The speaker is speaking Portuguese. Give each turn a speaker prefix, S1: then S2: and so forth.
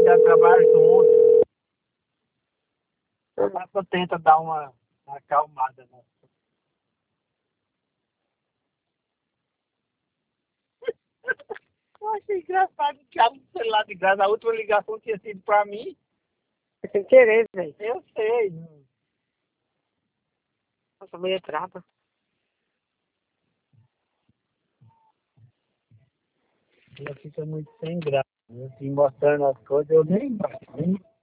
S1: dá trabalho junto. A pessoa tenta dar uma acalmada, né? Eu achei engraçado o diabo do celular de graça. A última ligação tinha sido pra mim.
S2: Sem querer, velho.
S1: Eu sei.
S2: Nossa, mulher trapa.
S1: Ela fica muito sem graça. Eu te mostrando as coisas, eu nem